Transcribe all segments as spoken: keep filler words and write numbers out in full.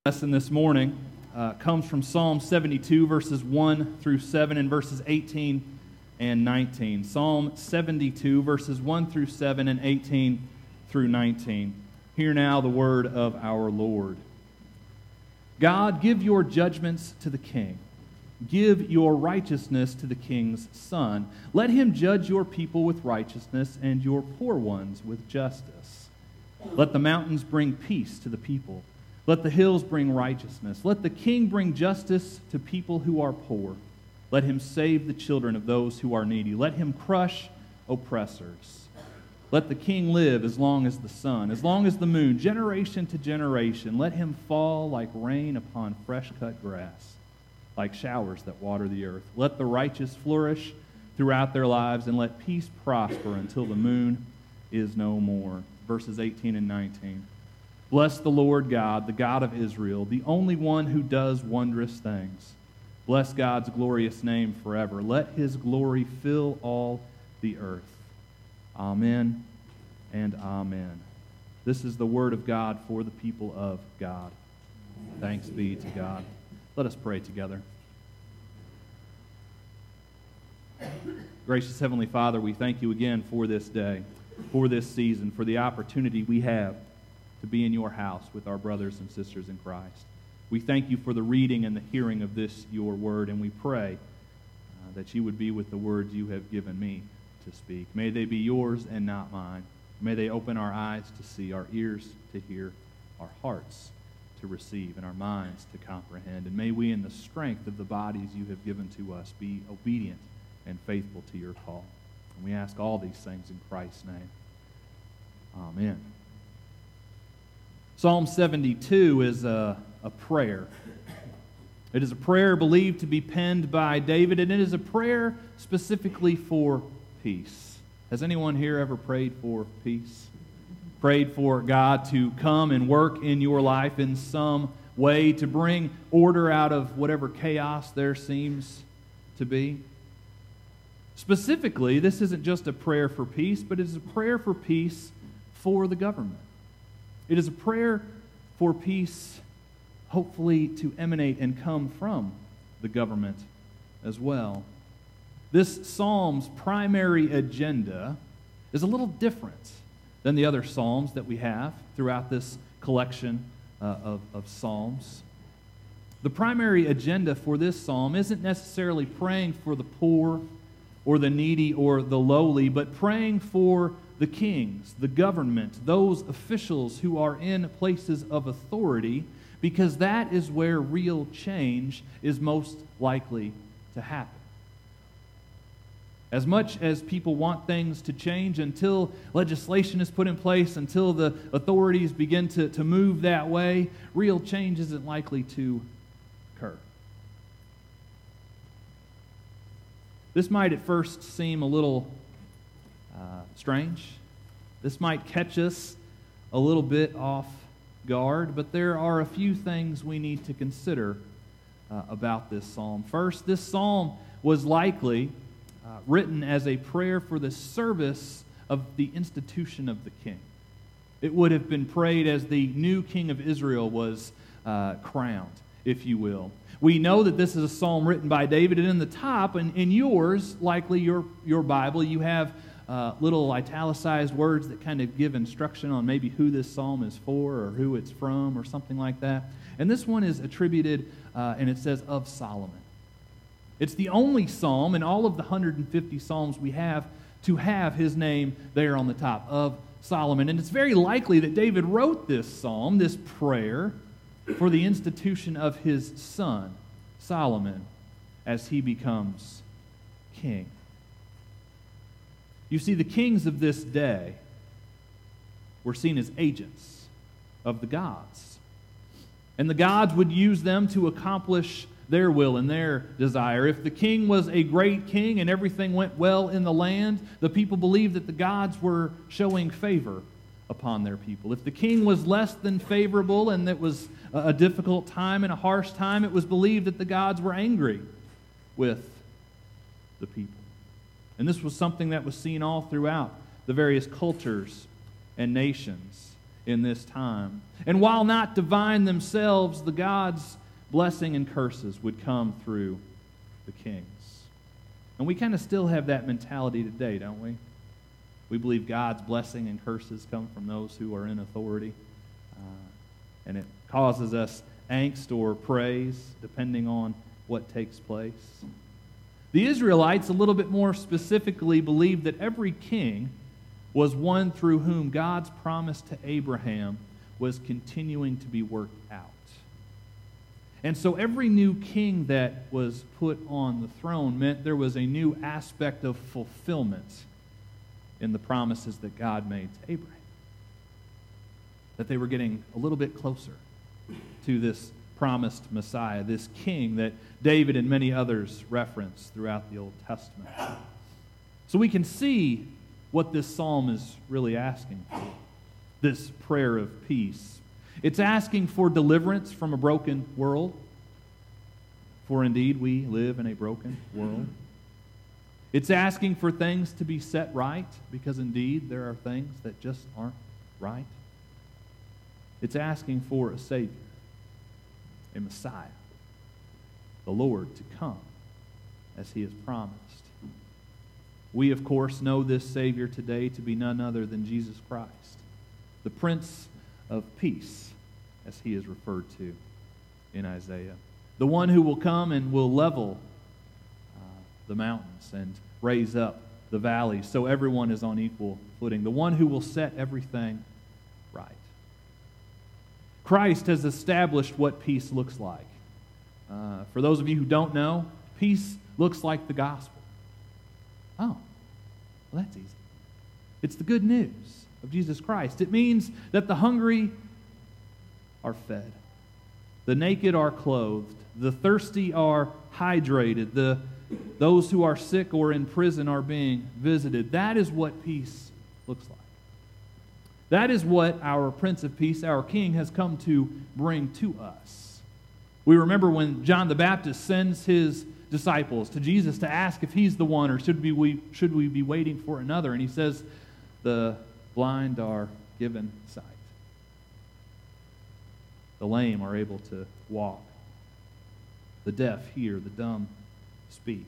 Lesson this morning uh, comes from Psalm seventy-two, verses one through seven, and verses eighteen and nineteen. Psalm seventy-two, verses one through seven, and eighteen through nineteen. Hear now the word of our Lord. God, give your judgments to the king. Give your righteousness to the king's son. Let him judge your people with righteousness and your poor ones with justice. Let the mountains bring peace to the people. Let the hills bring righteousness. Let the king bring justice to people who are poor. Let him save the children of those who are needy. Let him crush oppressors. Let the king live as long as the sun, as long as the moon, generation to generation. Let him fall like rain upon fresh-cut grass, like showers that water the earth. Let the righteous flourish throughout their lives, and let peace prosper until the moon is no more. Verses eighteen and nineteen. Bless the Lord God, the God of Israel, the only one who does wondrous things. Bless God's glorious name forever. Let his glory fill all the earth. Amen and amen. This is the word of God for the people of God. Thanks be to God. Let us pray together. Gracious Heavenly Father, we thank you again for this day, for this season, for the opportunity we have to be in your house with our brothers and sisters in Christ. We thank you for the reading and the hearing of this, your word, and we pray uh, that you would be with the words you have given me to speak. May they be yours and not mine. May they open our eyes to see, our ears to hear, our hearts to receive, and our minds to comprehend. And may we, in the strength of the bodies you have given to us, be obedient and faithful to your call. And we ask all these things in Christ's name. Amen. Psalm seventy-two is a, a prayer. It is a prayer believed to be penned by David, and it is a prayer specifically for peace. Has anyone here ever prayed for peace? Prayed for God to come and work in your life in some way to bring order out of whatever chaos there seems to be? Specifically, this isn't just a prayer for peace, but it is a prayer for peace for the government. It is a prayer for peace, hopefully to emanate and come from the government as well. This psalm's primary agenda is a little different than the other psalms that we have throughout this collection uh, of, of psalms. The primary agenda for this psalm isn't necessarily praying for the poor or the needy or the lowly, but praying for the kings, the government, those officials who are in places of authority, because that is where real change is most likely to happen. As much as people want things to change, until legislation is put in place, until the authorities begin to, to move that way, real change isn't likely to occur. This might at first seem a little Uh, strange. This might catch us a little bit off guard, but there are a few things we need to consider uh, about this psalm. First, this psalm was likely uh, written as a prayer for the service of the institution of the king. It would have been prayed as the new king of Israel was uh, crowned, if you will. We know that this is a psalm written by David, and in the top, and in yours, likely your, your Bible, you have Uh, little italicized words that kind of give instruction on maybe who this psalm is for or who it's from or something like that. And this one is attributed, uh, and it says, of Solomon. It's the only psalm in all of the one hundred fifty psalms we have to have his name there on the top, of Solomon. And it's very likely that David wrote this psalm, this prayer, for the institution of his son, Solomon, as he becomes king. You see, the kings of this day were seen as agents of the gods. And the gods would use them to accomplish their will and their desire. If the king was a great king and everything went well in the land, the people believed that the gods were showing favor upon their people. If the king was less than favorable and it was a difficult time and a harsh time, it was believed that the gods were angry with the people. And this was something that was seen all throughout the various cultures and nations. in this time. And while not divine themselves, the God's blessing and curses would come through the kings. And we kind of still have that mentality today, don't we? We believe God's blessing and curses come from those who are in authority. Uh, and it causes us angst or praise, depending on what takes place. The Israelites, a little bit more specifically, believed that every king was one through whom God's promise to Abraham was continuing to be worked out. And so every new king that was put on the throne meant there was a new aspect of fulfillment in the promises that God made to Abraham. That they were getting a little bit closer to this promised Messiah, this king that David and many others reference throughout the Old Testament. So we can see what this psalm is really asking for, this prayer of peace. It's asking for deliverance from a broken world, for indeed we live in a broken world. It's asking for things to be set right, because indeed there are things that just aren't right. It's asking for a Savior, a Messiah, the Lord to come as He has promised. We, of course, know this Savior today to be none other than Jesus Christ, the Prince of Peace, as He is referred to in Isaiah. The one who will come and will level uh, the mountains and raise up the valleys so everyone is on equal footing. The one who will set everything right. Christ has established what peace looks like. Uh, for those of you who don't know, peace looks like the gospel. Oh, well, that's easy. It's the good news of Jesus Christ. It means that the hungry are fed, the naked are clothed, the thirsty are hydrated, the those who are sick or in prison are being visited. That is what peace looks like. That is what our Prince of Peace, our King, has come to bring to us. We remember when John the Baptist sends his disciples to Jesus to ask if he's the one, or should we, we, should we be waiting for another? And he says, the blind are given sight. The lame are able to walk. The deaf hear, the dumb speak.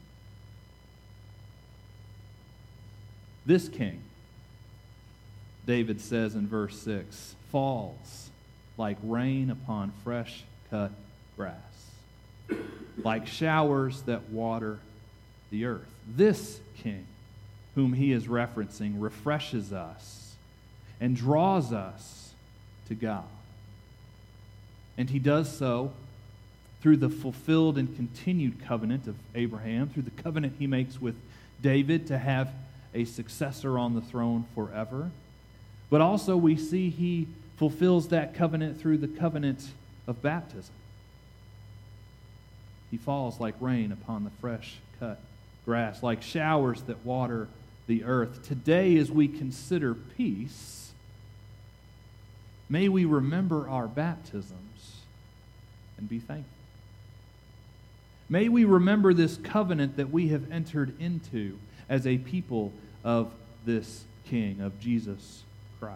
This king, David says in verse six, falls like rain upon fresh cut grass, like showers that water the earth. This king, whom he is referencing, refreshes us and draws us to God. And he does so through the fulfilled and continued covenant of Abraham, through the covenant he makes with David to have a successor on the throne forever. But also we see he fulfills that covenant through the covenant of baptism. He falls like rain upon the fresh cut grass, like showers that water the earth. Today, as we consider peace, may we remember our baptisms and be thankful. May we remember this covenant that we have entered into as a people of this King, of Jesus Christ.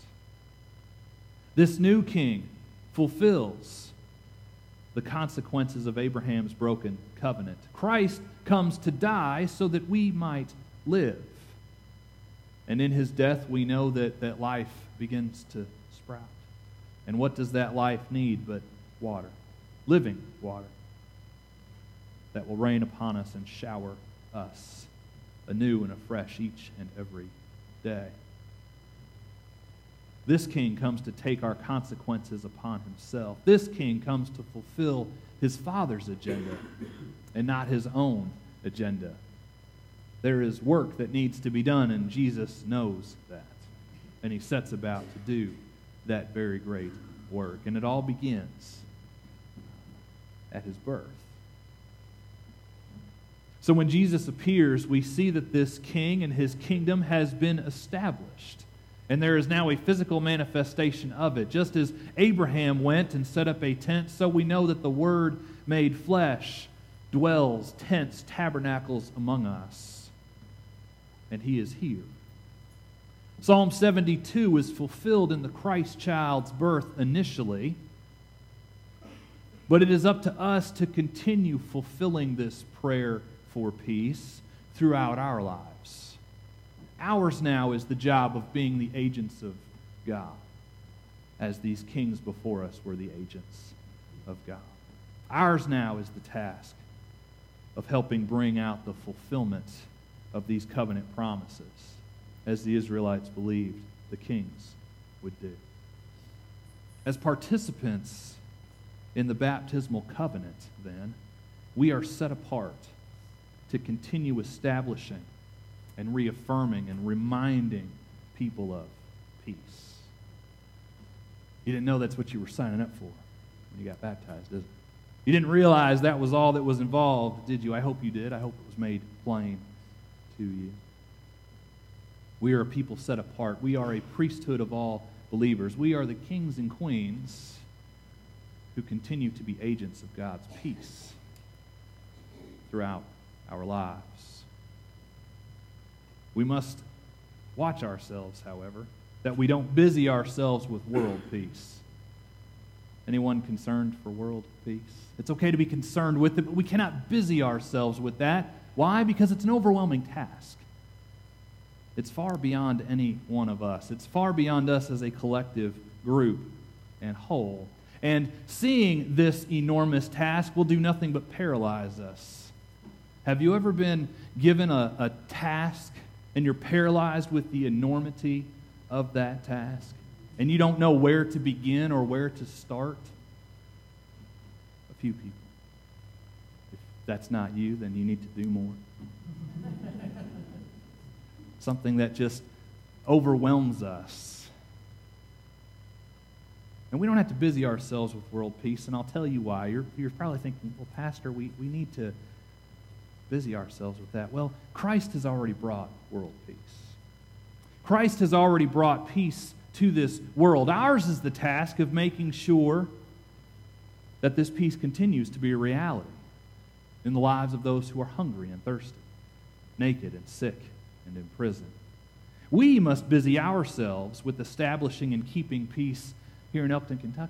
This new King fulfills the consequences of Abraham's broken covenant. Christ comes to die so that we might live. And in his death, we know that, that life begins to sprout. And what does that life need but water? Living water that will rain upon us and shower us anew and afresh each and every day. This king comes to take our consequences upon himself. This king comes to fulfill his Father's agenda and not his own agenda. There is work that needs to be done, and Jesus knows that. And he sets about to do that very great work. And it all begins at his birth. So when Jesus appears, we see that this king and his kingdom has been established. And there is now a physical manifestation of it. Just as Abraham went and set up a tent, so we know that the Word made flesh dwells, tents, tabernacles among us. And he is here. Psalm seventy-two is fulfilled in the Christ child's birth initially, but it is up to us to continue fulfilling this prayer for peace throughout our lives. Ours now is the job of being the agents of God, as these kings before us were the agents of God. Ours now is the task of helping bring out the fulfillment of these covenant promises, as the Israelites believed the kings would do. As participants in the baptismal covenant, then, we are set apart to continue establishing and reaffirming and reminding people of peace. You didn't know that's what you were signing up for when you got baptized, did you? You didn't realize that was all that was involved, did you? I hope you did. I hope it was made plain to you. We are a people set apart. We are a priesthood of all believers. We are the kings and queens who continue to be agents of God's peace throughout our lives. We must watch ourselves, however, that we don't busy ourselves with world peace. Anyone concerned for world peace? It's okay to be concerned with it, but we cannot busy ourselves with that. Why? Because it's an overwhelming task. It's far beyond any one of us. It's far beyond us as a collective group and whole. And seeing this enormous task will do nothing but paralyze us. Have you ever been given a, a task and you're paralyzed with the enormity of that task, and you don't know where to begin or where to start? A few people. If that's not you, then you need to do more. Something that just overwhelms us. And we don't have to busy ourselves with world peace, and I'll tell you why. You're, you're probably thinking, well, Pastor, we, we need to busy ourselves with that. Well, Christ has already brought world peace. Christ has already brought peace to this world. Ours is the task of making sure that this peace continues to be a reality in the lives of those who are hungry and thirsty, naked and sick and in prison. We must busy ourselves with establishing and keeping peace here in Elkton, Kentucky.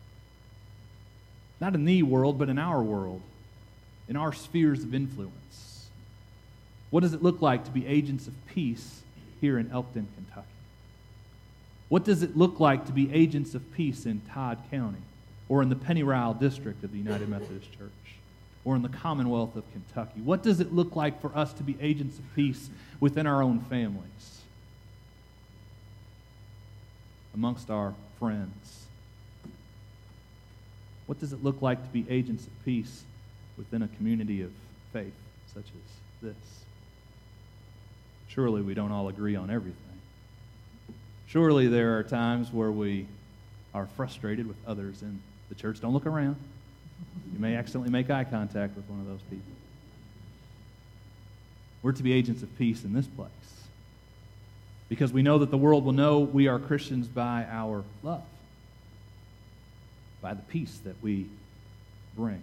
Not in the world, but in our world, in our spheres of influence. What does it look like to be agents of peace here in Elkton, Kentucky? What does it look like to be agents of peace in Todd County, or in the Pennyrile District of the United Methodist Church, or in the Commonwealth of Kentucky? What does it look like for us to be agents of peace within our own families, amongst our friends? What does it look like to be agents of peace within a community of faith such as this? Surely we don't all agree on everything. Surely there are times where we are frustrated with others in the church. Don't look around. You may accidentally make eye contact with one of those people. We're to be agents of peace in this place, because we know that the world will know we are Christians by our love, by the peace that we bring.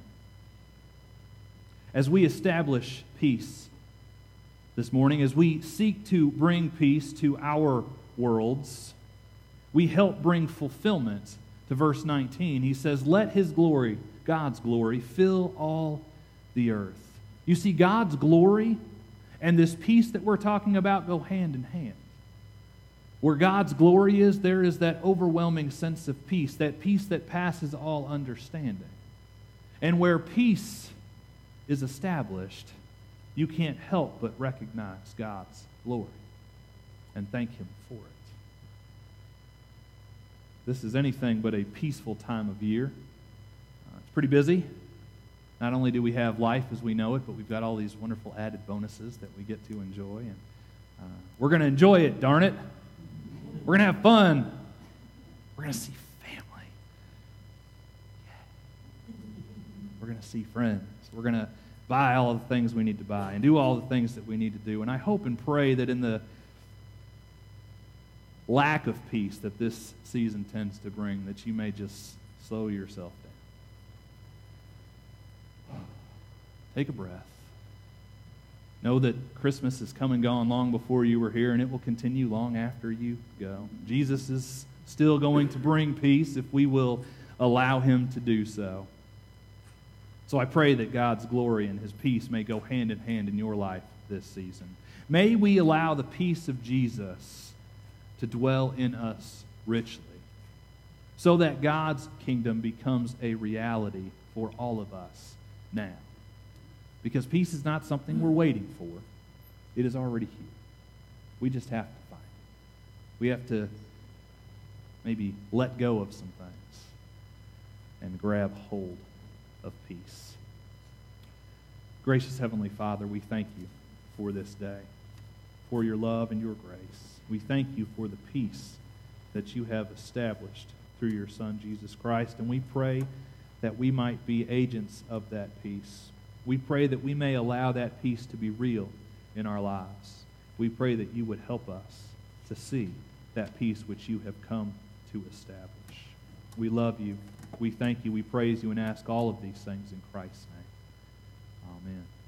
As we establish peace this morning, as we seek to bring peace to our worlds, we help bring fulfillment to verse nineteen. He says, "Let his glory, God's glory, fill all the earth." You see, God's glory and this peace that we're talking about go hand in hand. Where God's glory is, there is that overwhelming sense of peace, that peace that passes all understanding. And where peace is established, you can't help but recognize God's glory and thank Him for it. This is anything but a peaceful time of year. Uh, it's pretty busy. Not only do we have life as we know it, but we've got all these wonderful added bonuses that we get to enjoy. And uh, we're going to enjoy it, darn it. We're going to have fun. We're going to see family. We're going to see friends. We're going to buy all the things we need to buy and do all the things that we need to do. And I hope and pray that in the lack of peace that this season tends to bring, that you may just slow yourself down. Take a breath. Know that Christmas has come and gone long before you were here, and it will continue long after you go. Jesus is still going to bring peace if we will allow him to do so. So I pray that God's glory and his peace may go hand in hand in your life this season. May we allow the peace of Jesus to dwell in us richly, so that God's kingdom becomes a reality for all of us now. Because peace is not something we're waiting for. It is already here. We just have to find it. We have to maybe let go of some things and grab hold of peace. Gracious Heavenly Father, we thank you for this day, for your love and your grace. We thank you for the peace that you have established through your Son, Jesus Christ, and we pray that we might be agents of that peace. We pray that we may allow that peace to be real in our lives. We pray that you would help us to see that peace which you have come to establish. We love you. We thank you. We praise you and ask all of these things in Christ's name. Amen.